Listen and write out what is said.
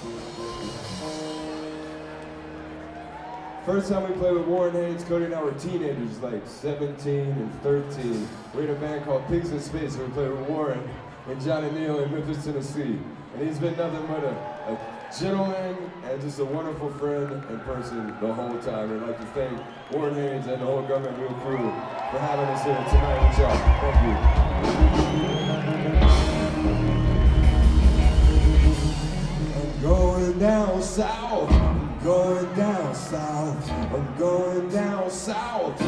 First time we played with Warren Haynes, Cody and I were teenagers, like 17 and 13. We had a band called Pigs in Space, and we played with Warren and John and Neil in Memphis, Tennessee. And he's been nothing but a gentleman and just a wonderful friend and person the whole time. And I'd like to thank Warren Haynes and the whole Government Mule crew for having us here tonight with y'all. Thank you. I'm going down south. Going down south, I'm going down south.